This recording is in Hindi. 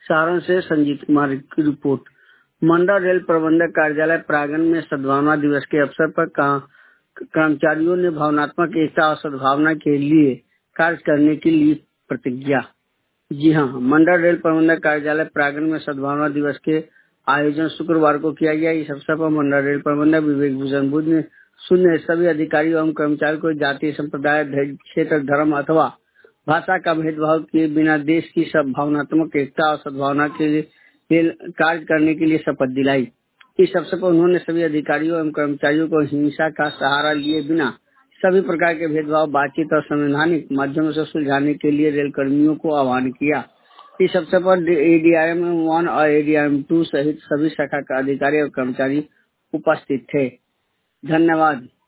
सारण से संजीत कुमार की रिपोर्ट। मंडल रेल प्रबंधक कार्यालय प्रांगण में सद्भावना दिवस के अवसर पर कर्मचारियों ने भावनात्मक एकता और सद्भावना के लिए कार्य करने की ली प्रतिज्ञा। जी हाँ, मंडल रेल प्रबंधक कार्यालय प्रांगण में सद्भावना दिवस के आयोजन शुक्रवार को किया गया। इस अवसर पर मंडल रेल प्रबंधक विवेक भूषण बुद्ध ने शून्य सभी अधिकारियों एवं कर्मचारियों को जाति, संप्रदाय, क्षेत्र, धर्म अथवा भाषा का भेदभाव किए बिना देश की सब भावनात्मक एकता और सद्भावना के लिए कार्य करने के लिए शपथ दिलाई। इस अवसर पर उन्होंने सभी अधिकारियों एवं कर्मचारियों को हिंसा का सहारा लिए बिना सभी प्रकार के भेदभाव, बातचीत और संवैधानिक माध्यमों से सुलझाने के लिए रेल कर्मियों को आह्वान किया। इस अवसर पर ADRM 1 और ADRM 2 सहित सभी शाखा का अधिकारी और कर्मचारी उपस्थित थे। धन्यवाद।